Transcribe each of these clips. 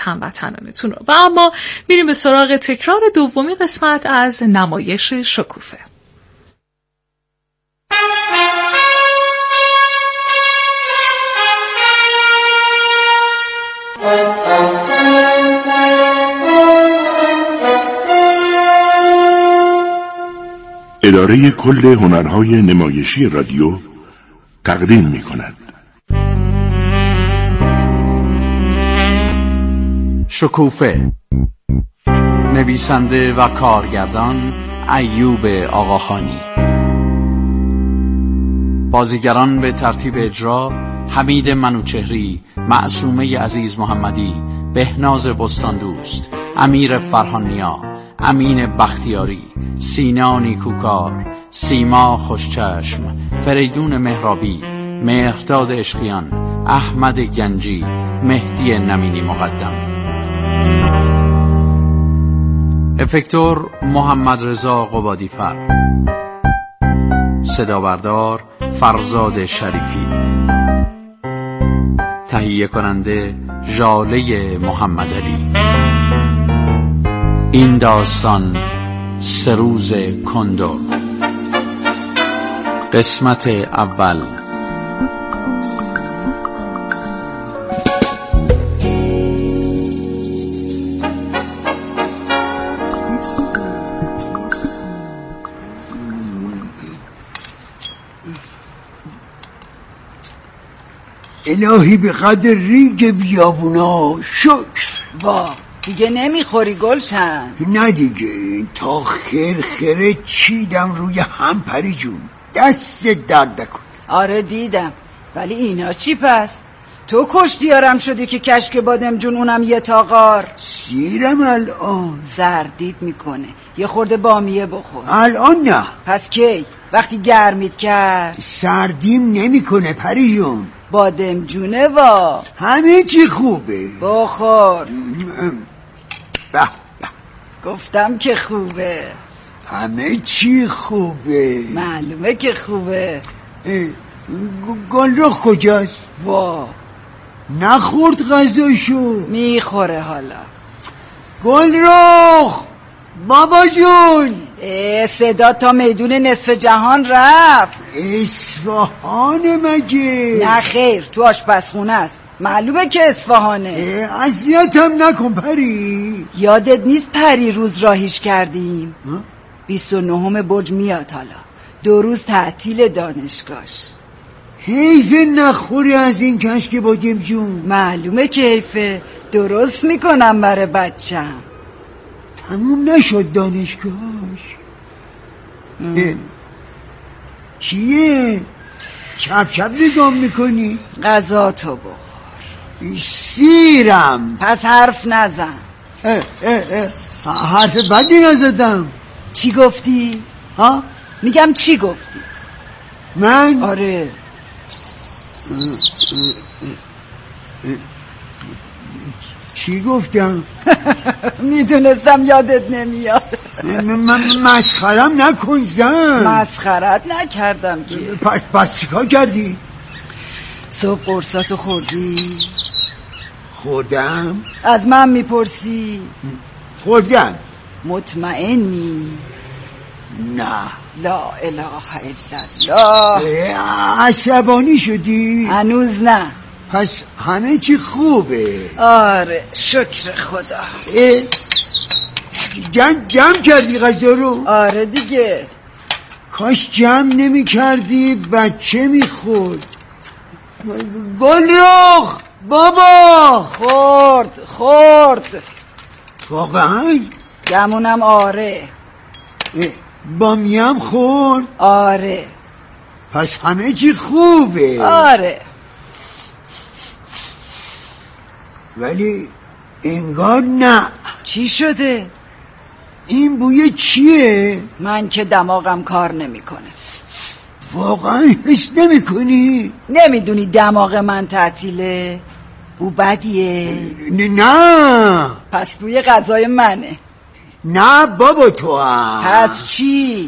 هموطنانتون رو. و اما میریم به سراغ تکرار دومی قسمت از نمایش شکوفه. اداره کل هنرهای نمایشی رادیو تقدیم می‌کند. شکوفه، نویسنده و کارگردان ایوب آقاخانی. بازیگران به ترتیب اجرا: حمید منوچهری، معصومه عزیز محمدی، بهناز بستاندوست، امیر فرهانیا، امین بختیاری، سینا نیکوکار، سیما خوشچشم، فریدون مهرابی، مهرداد عشقیان، احمد گنجی، مهدی نمینی مقدم. افکتور محمد رضا قبادیفر. صدا بردار فرزاد شریفی. تهیه کننده ژاله محمد علی. این داستان سروز کندر. قسمت اول. الهی به قدر ریگ بیابونا شکر. وا دیگه نمیخوری گلشن؟ نه دیگه، تا خرخره چیدم روی هم پری جون، دست درد نکن. آره دیدم، ولی اینا چی پس؟ تو کشتیارم شدی که کشک بادم جون، اونم یه تاغار. سیرم الان زردید میکنه، یه خورده بامیه بخور. الان نه. پس کی؟ وقتی گرمید کرد؟ سردیم نمیکنه پری جون. بادم جونه وا، همه چی خوبه. بخور. به گفتم که خوبه. همه چی خوبه. معلومه که خوبه. گلرخ کجاست؟ وا نخورد غذاشو. میخوره حالا. گلرخ بابا جون. صدا تا میدون نصف جهان رفت. اصفهانه مگه؟ نه خیر، تو آشپزخونه است. معلومه که اصفهانه. اذیتم نکن پری. یادت نیست پری روز راهیش کردیم؟ 29 برج میاد حالا، 2 روز تعطیل دانشگاهش. حیف نخوری از این کشک بادم جون. معلومه که حیفه، درست میکنم برای بچم. تموم نشد دانشگاهش. چیه؟ چپ چپ نگام میکنی؟ غذا تو بخور. سیرم. پس حرف نزن. حرف بدی نزدم. چی گفتی؟ ها؟ میگم چی گفتی؟ من؟ آره. چی گفتم؟ میدونستم یادت نمیاد. مسخرم نکن زن. مسخرت نکردم که. پس چیکار کردی؟ صبح قرصاتو خوردی؟ خوردم. از من میپرسی؟ خوردم. مطمئنی؟ نه. لا اله الا الله. عصبانی شدی؟ هنوز نه. پس همه چی خوبه. آره شکر خدا. جمع کردی غذا رو؟ آره دیگه. کاش جمع نمی کردی، بچه می خورد. گلرخ بابا. خورد. واقعا؟ گمونم آره. بامیم خورد؟ آره. پس همه چی خوبه. آره. ولی انگار نه. چی شده؟ این بوی چیه؟ من که دماغم کار نمیکنه. واقعا حس نمی کنی؟ نمیدونی دماغ من تعطیله؟ بو بدیه؟ نه. پس بوی غذای منه. نه بابا تو هم. پس چی؟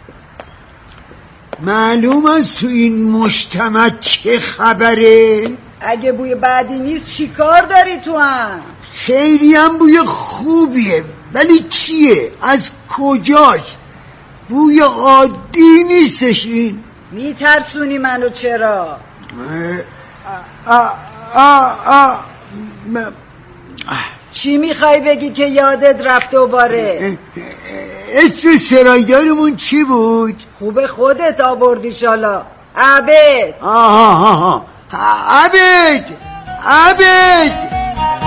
معلوم است تو این مجتمع چه خبره؟ اگه بوی بعدی نیست چی کار داری تو هم؟ خیلی هم بوی خوبیه، ولی چیه؟ از کجاست؟ بوی عادی نیستش این. میترسونی منو چرا؟ چی میخوای بگی که یادت رفت دوباره؟ اسم سرایدارمون چی بود؟ خوبه خودت آوردی شالا. عبد. عبد.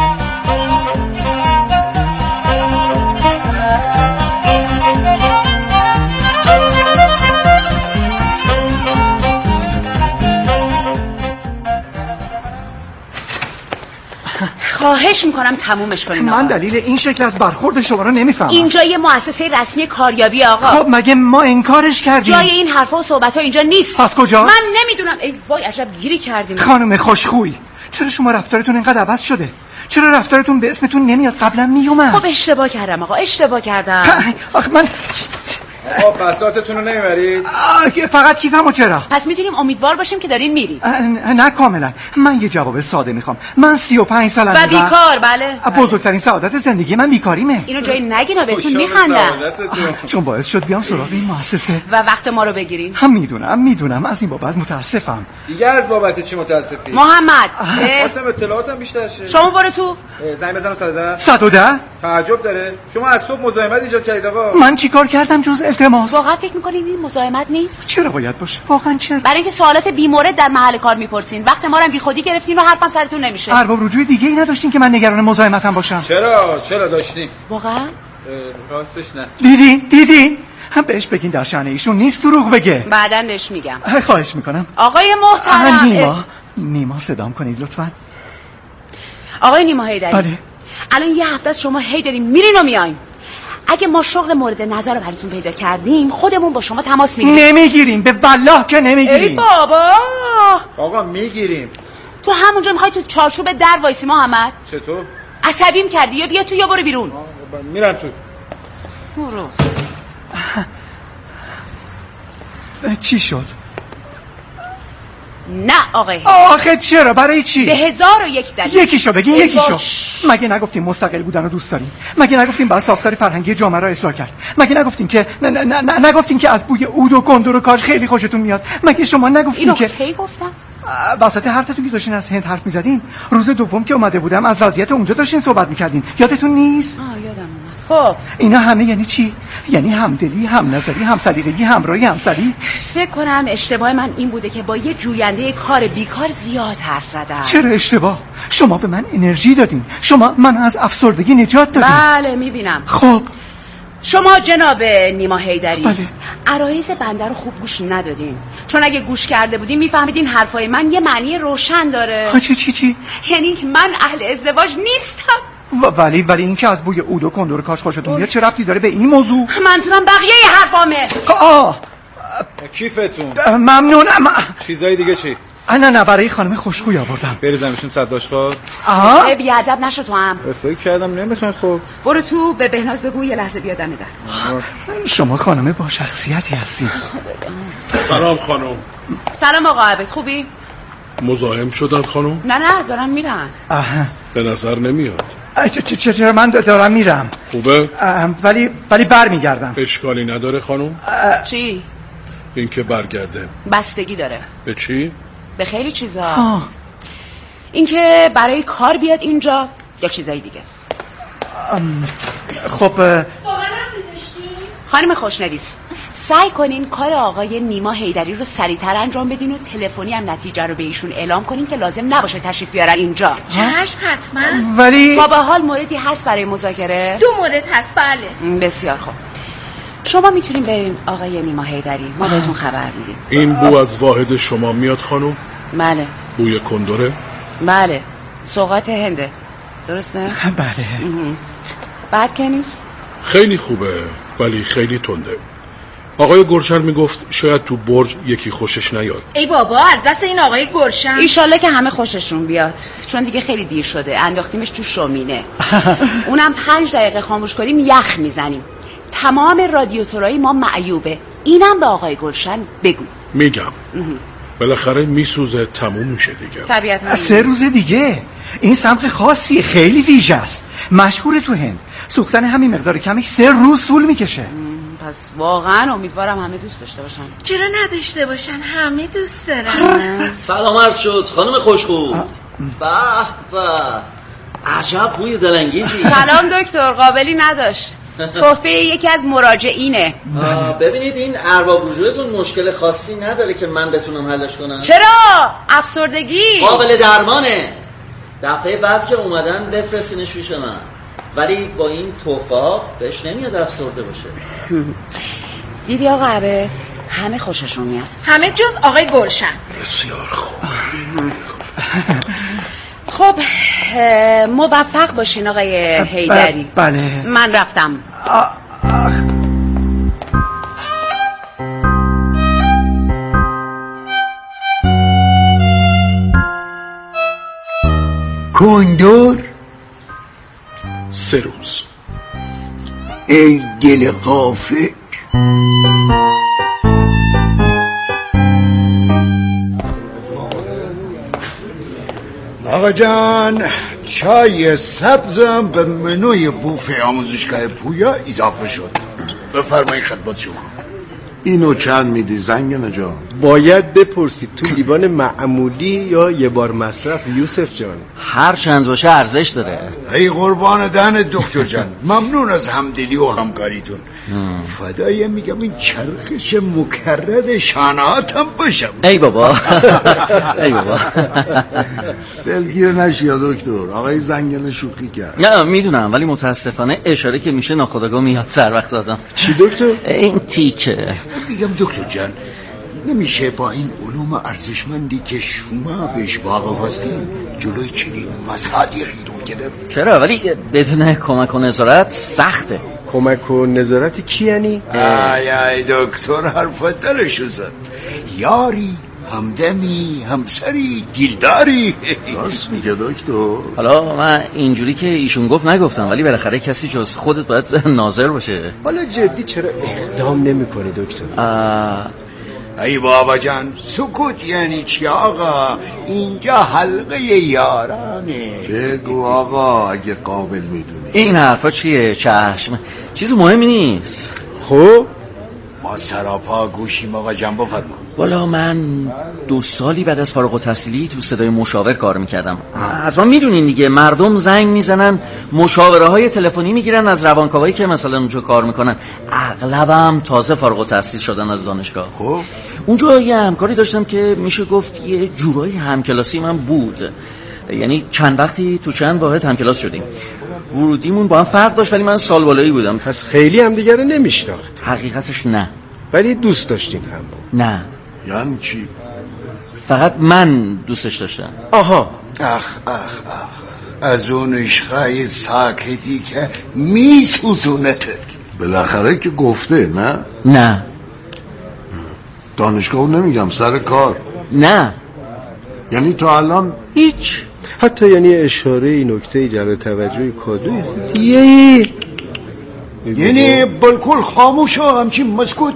خواهش میکنم تمومش کنین. من دلیل این شکل از برخورد شما رو نمیفهمم. اینجا یه مؤسسه رسمی کاریابی آقا. خب مگه ما انکارش کردیم؟ جای این حرفا و صحبت‌ها اینجا نیست. پس کجا؟ من نمیدونم. ای وای عجب گیری کردیم. خانم خوشخوی، چرا شما رفتارتون اینقدر عوض شده؟ چرا رفتارتون به اسمتون نمیاد؟ قبلا میومد. خب اشتباه کردم آقا، اشتباه کردم. آخه من بساطتون رو نمیبرید؟ فقط کیفمو چرا؟ پس میتونیم امیدوار باشیم که دارین میریم. نه کاملا. من یه جواب ساده میخوام. من 35 سالمه و بیکار. بله. بزرگترین سعادت زندگی من بیکاریمه. اینو جایی نگینا بهتون میخندم. چون باعث شد بیام سراغ این مؤسسه و وقت ما رو بگیرین. هم میدونم از این بابت متاسفم. دیگه از بابت چی متاسفی؟ محمد واسه اطلاعاتم بیشتر شه. شما برو تو. زنگ بزنم 110. 110 تعجب داره. شما از صبح مزاحمت ایجاد کردید آقا. من چیکار کردم جز التماس؟ واقعا فکر میکنین این مزاحمت نیست؟ چرا باید باشه؟ واقعا چرا؟ برای اینکه سوالات بی‌مورد در محل کار میپرسین. وقت ما رو بیخودی گرفتین و حرفم سرتون نمیشه. ارباب رجوع دیگه ای نداشتین که من نگران مزاحمتم باشم؟ چرا داشتین؟ واقعا؟ راستش نه. دیدین؟ هم بهش بگین در شأن ایشون نیست دروغ بگه. بعدن بهش میگم. خواهش میکنم. آقای محترم. نیما صدام کنید لطفاً. آقای نیما هیدری. بله. الان یه هفته از شما هی دارین میرین و میاین. اگه ما شغل مورد نظر رو براتون پیدا کردیم خودمون با شما تماس میگیریم. نمیگیریم، به والله که نمیگیریم. ای بابا. آقا میگیریم. تو همونجا میخوای تو چارچوب در وایسی محمد؟ چطور؟ عصبیم کردی یا بیا تو یا برو بیرون. میرم تو. برو. چی شد؟ نه آقای. آخه چرا؟ برای چی؟ به 1001 دلیل. یکیشو بگین، یکیشو. مگه نگفتیم مستقل بودن رو دوست داریم؟ مگه نگفتیم باید ساختار فرهنگی جامعه را اصلاح کرد؟ مگه نگفتیم که نگفتیم که از بوی عود و گندور و کاج خیلی خوشتون میاد؟ مگه شما نگفتیم که کی گفتم؟ وسط حرفتون که داشتین از هند حرف میزدین، روز دوم که اومده بودم از وضعیت اونجا داشتین صحبت میکردین، یادتون نیست؟ یادم اومد. خب اینا همه یعنی چی؟ یعنی همدلی، هم نظری، هم سلیقگی، همراهی، همسری؟ فکر کنم اشتباه من این بوده که با یه جوینده کار بیکار زیاد حرف زدم. چرا اشتباه؟ شما به من انرژی دادین، شما منو از افسردگی نجات دادین. بله میبینم. خب شما جناب نیما هیدری، بله. عرایض بنده رو خوب گوش ندادین، چون اگه گوش کرده بودین میفهمیدین حرفای من یه معنی روشن داره. چی؟ یعنی که من اهل ازدواج نیستم. ولی این که از بوی عود و کندور کاش خوشتون میاد چه ربطی داره به این موضوع؟ منظورم بقیه حرفامه. کیفتون؟ ممنونم. چیزای دیگه چی؟ نه برای خانم خوشخوی آوردم. بریزمشون صد داشت‌خوار. بی ادب نشو تو هم. فکر کردم نمیخواین. خب برو تو به بهناز بگو یه لحظه بیا دم در. شما خانم با شخصیتی هستی. سلام خانم. سلام آقا عبد، خوبی؟ مزاحم شدن خانم؟ نه دارن میرن. به نظر نمیاد. چرا من دارم میرم. خوبه؟ ولی برمیگردم. اشکالی نداره خانم؟ چی؟ این که برگرده بستگی داره. به چی؟ به خیلی چیزا. این که برای کار بیاد اینجا یا چیزای دیگه. خب خانم خوشنویس، سعی کنین کار آقای نیما هیدری رو سریعتر انجام بدین و تلفنی هم نتیجه رو به ایشون اعلام کنین که لازم نباشه تشریف بیارن اینجا. چشم حتما. ولی تا به حال موردی هست برای مذاکره؟ 2 مورد هست. بله. بسیار خوب. شما میتونین برین آقای نیما هیدری، ما بهتون خبر میدیم. این بو از واحد شما میاد خانم؟ بله. بوی کندوره؟ بله. سوغات هنده. درسته؟ بله. بد که نیست؟ خیلی خوبه ولی خیلی تنده. آقای گرشن میگفت شاید تو برج یکی خوشش نیاد. ای بابا از دست این آقای گرشن ایشالله که همه خوششون بیاد، چون دیگه خیلی دیر شده. انداختیمش تو شومینه. اونم 5 دقیقه خاموش کنیم یخ میزنیم. تمام رادیاتورهای ما معیوبه. اینم به آقای گلشن بگو. میگم. بالاخره میسوزه، تموم میشه دیگه. طبیعتاً 3 روز دیگه. این سمق خاصی خیلی ویژه است، مشهور تو هند. سوختن همین مقدار کمی 3 روز طول میکشه. پس واقعا امیدوارم همه دوست داشته باشن. چرا نداشته باشن؟ همه دوست دارن. سلام عرض شد خانم خوشخو. به به، عجب بوی دلانگیزی. سلام دکتر، قابلی نداشت. تحفه یکی از مراجعینه. ببینید این ارباب رجوعتون مشکل خاصی نداره که من بتونم حلش کنم. چرا؟ افسردگی قابل درمانه. دفعه بعد که اومدن بفرستینش پیش من. ولی با این تحفه ها بهش نمیاد افسرده باشه. دیدی آقا عبه؟ همه خوششون میاد، همه جز آقای گلشن. بسیار خوب. خب موفق باشین آقای حیدری. بله من رفتم. کندور 3 روز. ای دل غافل. آقا جان، چای سبزم به منوی بوفه آموزشگاه پویا اضافه شد. بفرمایید خدمت شما. اینو چند میدی زنگنه جان؟ باید بپرسید تو لیوان معمولی یا یه بار مصرف یوسف جان؟ هر چند باشه ارزش داره. ای قربان دهن دکتر جان، ممنون از همدلی و همکاریتون. فدای میگم این چرخش مکرر شانهاتم باشم. ای بابا. ای بابا. دلگیر نشی یا دکتر، آقای زنگنه شوخی کرد. نه میدونم، ولی متاسفانه اشاره که میشه ناخودآگاه میاد سر وقت دادم. چی دکتر؟ این تیکه. میگم دکتر جان، نمیشه با این علوم ارزشمندی که شما بهش واقف هستین جلوی چنین مصادیقی رو گرفت؟ چرا؟ ولی بدون کمک و نظارت سخته. کمک و نظارت کی یعنی؟ ای دکتر حرفت دلشو زد. یاری، همدمی، همسری، دیلداری. راست میگه دکتر. حالا من اینجوری که ایشون گفت نگفتم، ولی بالاخره کسی جز خودت باید ناظر باشه. حالا جدی چرا اقدام نمی کنی دکتر؟ ای بابا جان، سکوت یعنی چی آقا؟ اینجا حلقه یارانه. بگو آقا اگه قابل میدونی. این حرفا چیه؟ چشم چیز مهمی نیست. خب ما سراپا گوشیم آقا جان، بفرما. والا من 2 سالی بعد از فارغ التحصیلی تو صدای مشاور کار میکردم. از ما میدونین دیگه، مردم زنگ میزنن، مشاوره های تلفنی میگیرن از روانکاوایی که مثلا اونجا کار میکنن. اغلبم تازه فارغ التحصیل شدن از دانشگاه. خب اونجا یه همکاری داشتم که میشه گفت یه جورایی همکلاسی من بود. یعنی چند وقتی تو چند واحد همکلاس شدیم. ورودیمون با هم فرق داشت، ولی من سال بالایی بودم. پس خیلی هم دیگه رو نمیشناخت. حقیقتش نه. ولی دوست داشتین هم؟ نه. یعنی چی؟ فقط من دوستش داشتم. آها. اخ از اون عشقای ساکتی که میسوزونتت. بالاخره که گفته نه؟ نه. دانشگاه نمیگم، سر کار. نه. یعنی تا الان هیچ. حتی یعنی اشاره این نکته جلب توجه کادوی یعنی بالکل خاموش و همچین مسکوت.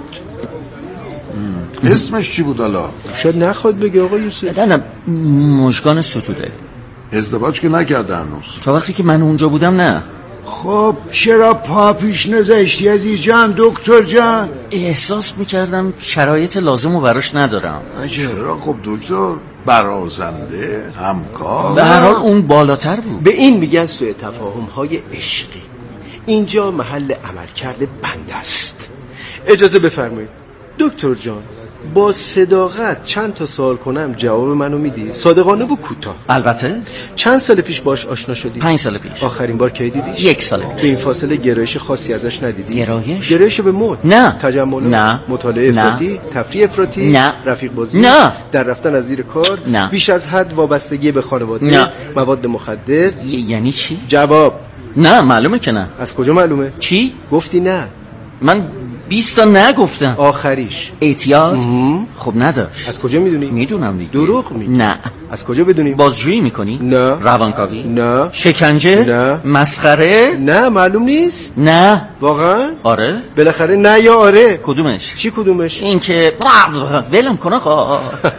اسمش چی بود حالا؟ شاید نخواد بگه آقا یوسف. نه مژگان ستوده. ازدواج که نکرده هنوز؟ تا وقتی که من اونجا بودم نه. خب چرا پا پیش نذاشتی عزیز جان دکتر جان؟ احساس میکردم شرایط لازم رو براش ندارم. چرا؟ خب دکتر برازنده، همکار. به هر حال اون بالاتر بود. به این میگن سوء تفاهم های عشقی. اینجا محل عمل کرده بنده است. اجازه بفرمایید دکتر جان، با صداقت چند تا سوال کنم جواب منو میدی؟ صادقانه و کوتاه. البته. چند سال پیش باش آشنا شدی؟ 5 سال پیش. آخرین بار کی دیدیش؟ 1 سال پیش. به این فاصله گرایش خاصی ازش ندیدی؟ گرایش به مد؟ نه. تجمل؟ نه. مطالعه افراطی؟ تفریح افراطی؟ نه. رفیق بازی؟ نه. در رفتن از زیر کار؟ نه. بیش از حد وابستگی به خانواده؟ نه. مواد مخدر؟ یعنی چی؟ جواب. نه معلومه که نه. از کجا معلومه؟ چی؟ گفتی نه. من 20 تا نگفتم. آخریش احتیاط؟ خب نداشت. از کجا میدونی؟ میدونم دیگه. دروغ میگی؟ نه. از کجا بدونیم؟ بازجویی میکنی؟ نه. روانکاوی؟ نه. شکنجه؟ نه. مسخره؟ نه معلوم نیست. نه. واقعا؟ آره. بالاخره نه یا آره؟ کدومش؟ چی کدومش؟ این که ولم کن آقا.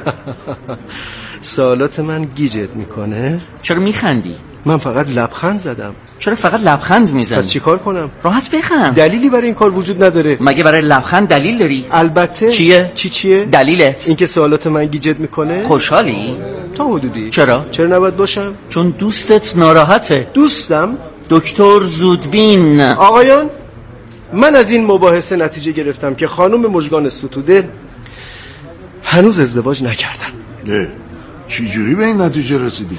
سوالات من گیجت میکنه؟ چرا میخندی؟ من فقط لبخند زدم. چرا فقط لبخند میزنی؟ پس چی کار کنم؟ راحت بخند. دلیلی برای این کار وجود نداره. مگه برای لبخند دلیل داری؟ البته. چیه؟ چیه؟ دلیلت؟ اینکه سوالات من گیجت میکنه؟ خوشحالی؟ تا حدودی. چرا نباید باشم؟ چون دوستت ناراحته. دوستم؟ دکتر زودبین. آقایان، من از این مباحثه نتیجه گرفتم که خانم مژگان ستوده هنوز ازدواج نکردن. چی جوری به این نتیجه رسیدی؟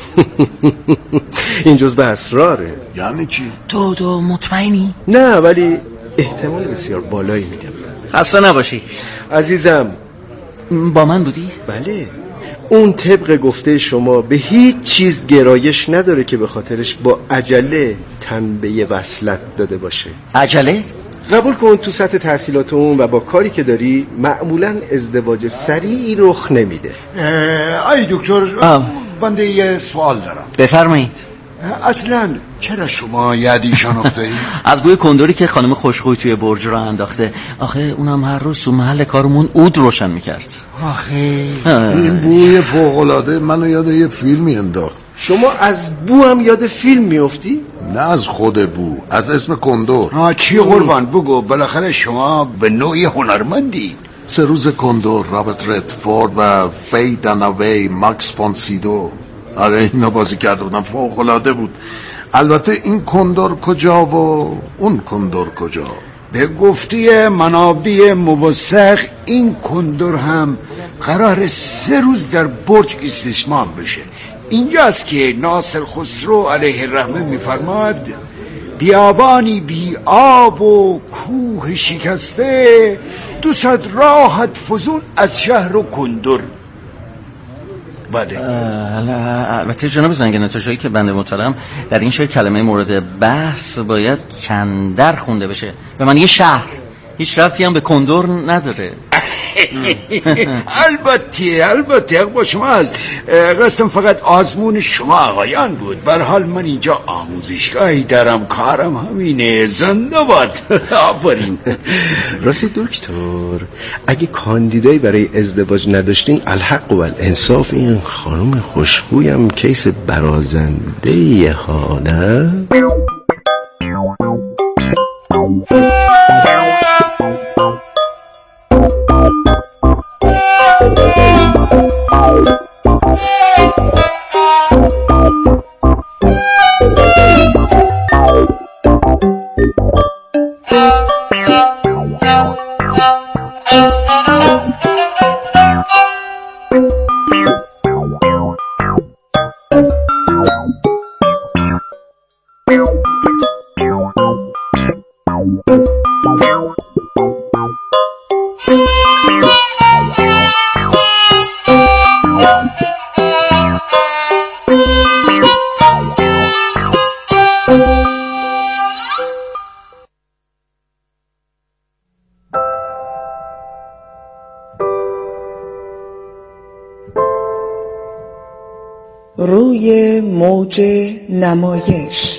این جزء اسراره. یعنی چی؟ تو مطمئنی؟ نه، ولی احتمال بسیار بالایی میدم. خسته نباشی عزیزم. با من بودی؟ بله. اون طبق گفته شما به هیچ چیز گرایش نداره که به خاطرش با عجله تن به یه وصلت داده باشه. عجله؟ قبول کن تو سطح تحصیلات اون و با کاری که داری معمولا ازدواج سریعی رخ نمیده. ای دکتر، بنده یه سوال دارم. بفرمایید. اصلا چرا شما یادیشان افتادی؟ از بوی کندوری که خانم خوشخوی توی برج رو انداخته. آخه اونم هر روز تو محل کارمون عود روشن میکرد. آخه این بوی فوق‌العاده منو یاد یه فیلمی انداخت. شما از بو هم یاد فیلم میافتی؟ نه از خود بو، از اسم کندور. چی قربان بگو، بالاخره شما به نوعی هنرمندی. 3 روز کندور، رابرت ردفورد و فی داناوی، ماکس فون سیدو. آره اینا بازی کرده بودن، فوق‌العاده بود. البته این کندور کجا و اون کندور کجا؟ به گفته منابع موثق این کندور هم قرار 3 روز در برج استشمام بشه. اینجاست که ناصر خسرو علیه الرحمه میفرماد بیابانی بی آب و کوه شکسته 200 راحت فزون از شهر و کندور. بله. البته جناب زنگنه تا جایی که بنده مطالعم در این شعر کلمه مورد بحث باید کندر خونده بشه. به من یه شهر هیچ ربطی هم به کندور نداره. البته با شما از قصدم فقط آزمون شما آقایان بود. به هر حال من اینجا آموزشگاهی دارم، کارم همینه. زنده باد. آفرین. راستی دکتر، اگه کاندیدایی برای ازدواج نداشتین الحق و الانصاف این خانم خوشخویم کیس برازنده ها، نه؟ روی موج نمایش.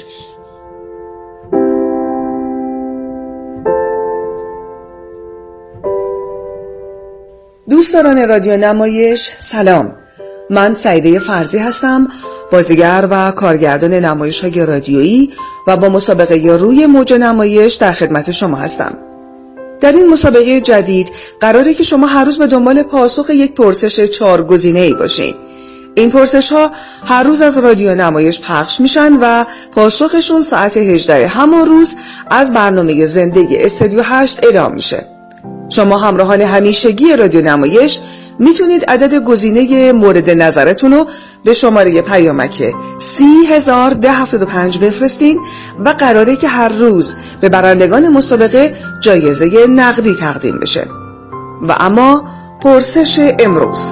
دوستداران رادیو نمایش سلام، من سعیده فرزی هستم، بازیگر و کارگردان نمایش‌های رادیویی و با مسابقه روی موج نمایش در خدمت شما هستم. در این مسابقه جدید قراره که شما هر روز به دنبال پاسخ یک پرسش 4 گزینه‌ای باشین. این پرسش ها هر روز از رادیو نمایش پخش میشن و پاسخشون ساعت 18 همان روز از برنامه زنده استودیو 8 اعلام میشه. شما همراهان همیشگی رادیو نمایش میتونید عدد گزینه مورد نظرتون رو به شماره پیامک 301075 بفرستین و قراره که هر روز به برندگان مسابقه جایزه نقدی تقدیم بشه. و اما پرسش امروز: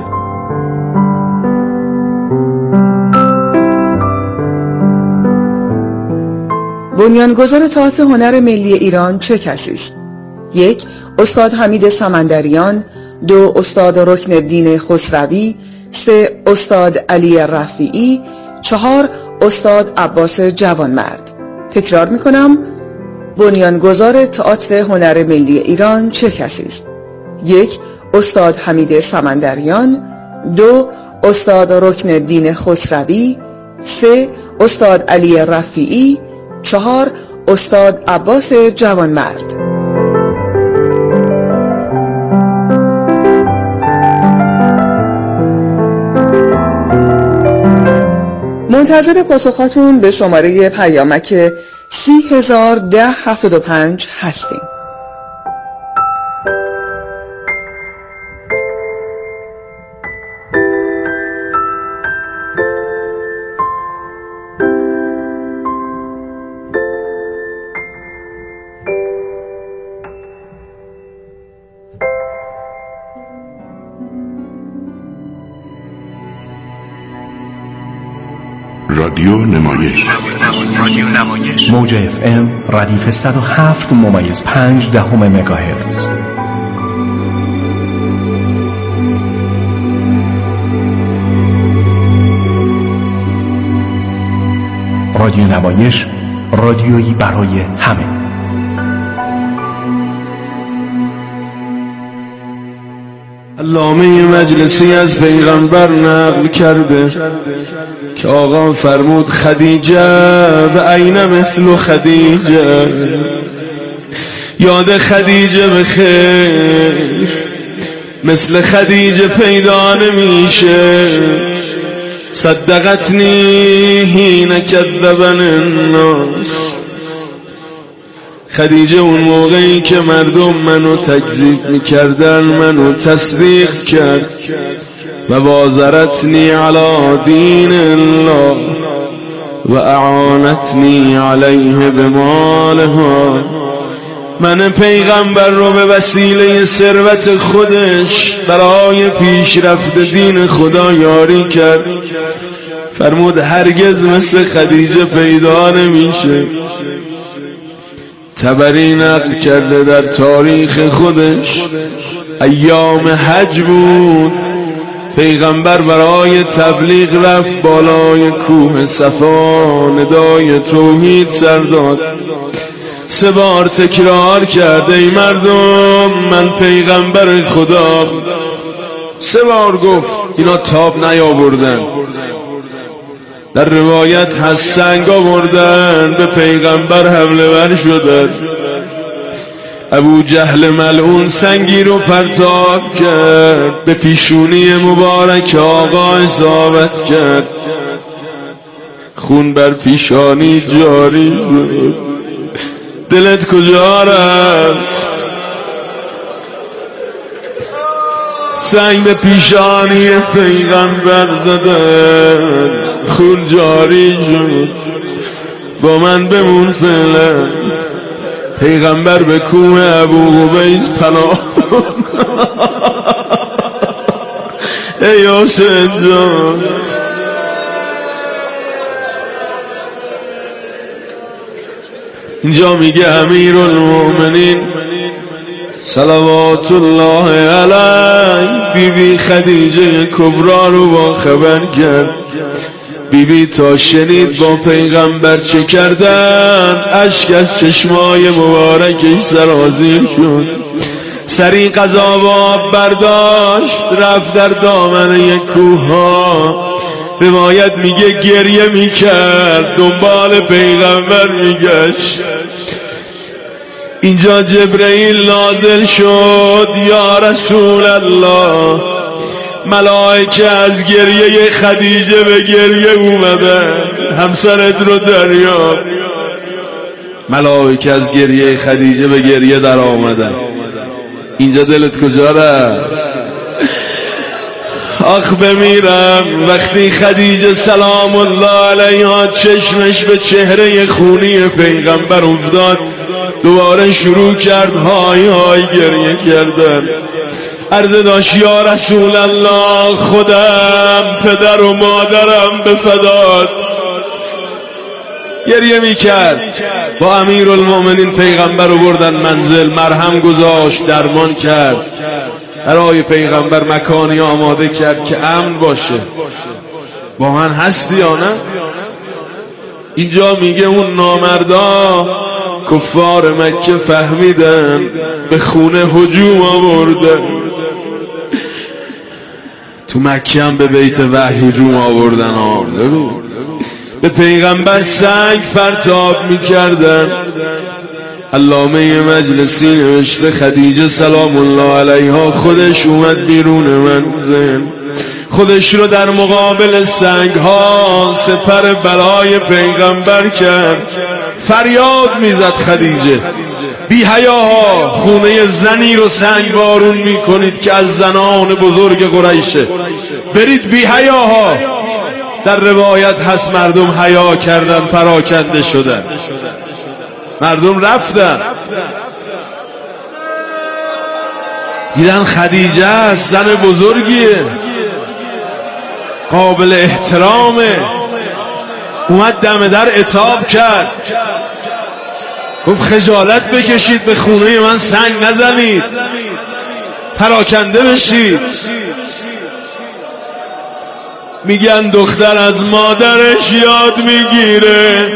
بنیانگذار تئاتر هنر ملی ایران چه کسی است؟ 1. استاد حمید سمندریان، 2 استاد رکن الدین خسروی، 3 استاد علی رفیعی، 4 استاد عباس جوانمرد. تکرار میکنم، بنیانگذار تئاتر هنر ملی ایران چه کسی است؟ 1 استاد حمید سمندریان، 2 استاد رکن الدین خسروی، 3 استاد علی رفیعی، 4 استاد عباس جوانمرد. منتظر پاسخاتون به شماره پیامک 30,01075 هستیم. رادیو نمایش موج FM ردیف 107.5 مگاهرتز. رادیو نمایش، رادیویی برای همه. علامه مجلسی از پیغمبر نقل کرده که آقا فرمود خدیجه و عین مثل خدیجه، یاد خدیجه بخیر، مثل خدیجه پیدا نمیشه. صدقتنی حین کذبن الناس. خدیجه اون موقعی که مردم منو تکذیب میکردن منو تصدیق کرد. و وازرتنی علی دین الله و اعانتنی علیه بمالها. من پیغمبر رو به وسیله ثروت خودش برای پیشرفت دین خدا یاری کرد. فرمود هرگز مثل خدیجه پیدا نمیشه. طبری نقل کرده در تاریخ خودش، ایام حج بود، پیغمبر برای تبلیغ رفت بالای کوه صفا، ندای توحید سر داد. 3 بار تکرار کرد ای مردم من پیغمبر خدا. 3 بار گفت، اینا تاب نیاوردن. در روایت هست سنگ آوردن به پیغمبر حمله ور شدن. ابو جهل ملعون سنگی رو پرتاب کرد، به پیشونی مبارک آقا اصابت کرد. خون بر پیشانی جاری شد. دلت کجا رفت؟ سنگ به پیشانی پیغمبر زدن، خون جاری شد. با من بمون فعلا. پیغمبر به کوه ابو قبیس پناه. ای حسین جان، اینجا میگه امیرالمومنین صلوات الله علیه بیبی خدیجه کبرا رو با خبر کرد. بیبی تا شنید با پیغمبر چه کردن، اشک از چشمای مبارکش سرازیر شد. سری قضا و آب برداشت رفت در دامنه کوها. روایت میگه گریه میکرد، دنبال پیغمبر میگشت. اینجا جبرئیل نازل شد، یا رسول الله، ملائکه از گریه خدیجه به گریه اومدن. همسرت رو دریاب. ملائکه از گریه خدیجه به گریه در آمدن. اینجا دلت کجا رفت؟ آخ بمیرم وقتی خدیجه سلام الله علیها چشمش به چهره خونی پیغمبر افتاد. دوباره شروع کرد های های گریه کردن. عرض داشت یا رسول الله، خودم پدر و مادرم به فدات. گریه میکرد. با امیرالمومنین پیغمبر رو بردن منزل، مرهم گذاشت، درمان کرد، برای پیغمبر مکانی آماده کرد که امن باشه. با من هستی یا نه؟ اینجا میگه اون نامردا کفار مکه فهمیدن، به خونه هجوم آوردن. تو مکه هم به بیت وحی هجوم آوردن. به پیغمبر سنگ پرتاب میکردن. علامه مجلسی نوشته خدیجه سلام الله علیها خودش اومد بیرون منزل، خودش رو در مقابل سنگ ها سپر بلای پیغمبر کرد. فریاد میزد خدیجه بی حیاها، خونه زنی رو سنگ بارون میکنید که از زنان بزرگ قریشه، برید بی حیاها. در روایت هست مردم حیا کردن، پراکنده شدن، مردم رفتن، دیدن خدیجه است، زن بزرگیه، قابل احترامه. اومد دم در عتاب کرد، گفت خجالت بکشید، به خونه من سنگ نزنید، پراکنده بشید. میگن دختر از مادرش یاد میگیره.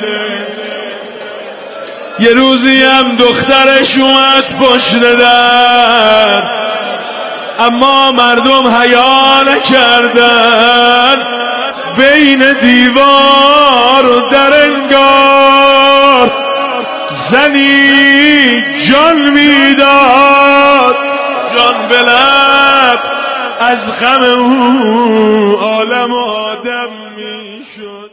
یه روزی هم دخترش اومد پشت در، اما مردم حیا نکردن، بین دیوار و در انگار زنی جان میداد، جان به لب از غم او عالم آدم میشد.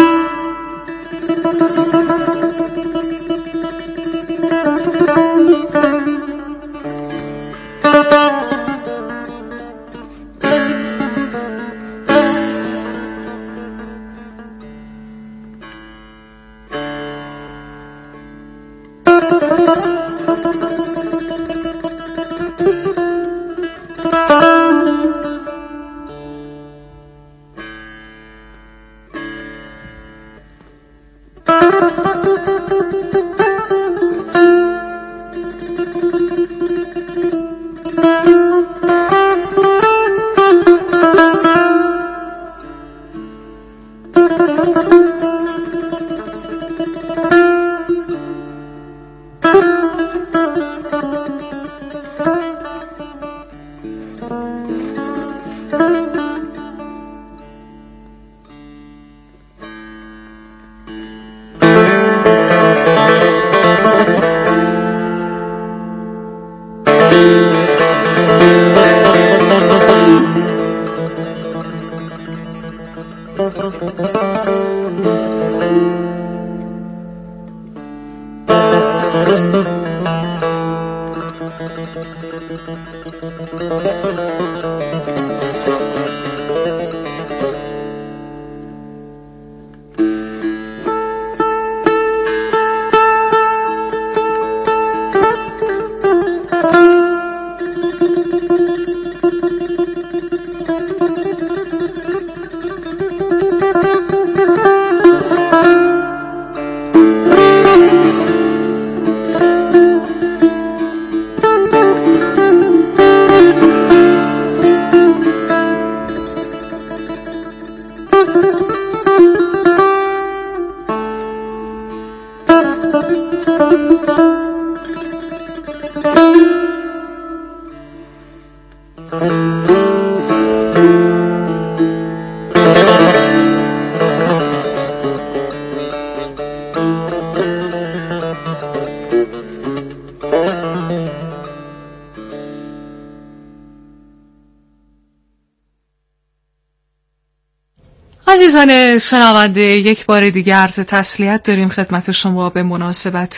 عزیزان شنونده، یک بار دیگه عرض تسلیت داریم خدمت شما به مناسبت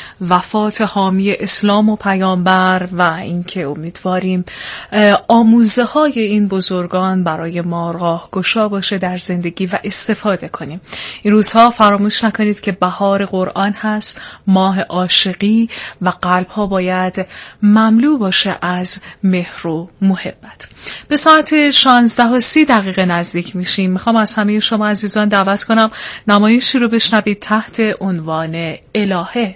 وفات حامی اسلام و پیامبر و اینکه امیدواریم آموزه های این بزرگان برای ما راهگشا باشه در زندگی و استفاده کنیم. این روزها فراموش نکنید که بهار قرآن هست، ماه عاشقی و قلب ها باید مملو باشه از مهر و محبت. به ساعت 16:30 نزدیک میشیم. میخوام از همه همه شما عزیزان دعوت کنم نمایشی رو بشنوید تحت عنوان الهه.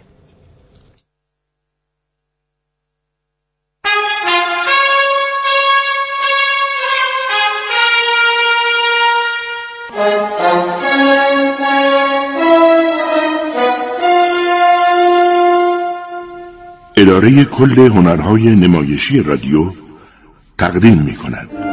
اداره کل هنرهای نمایشی رادیو تقدیم می‌کند.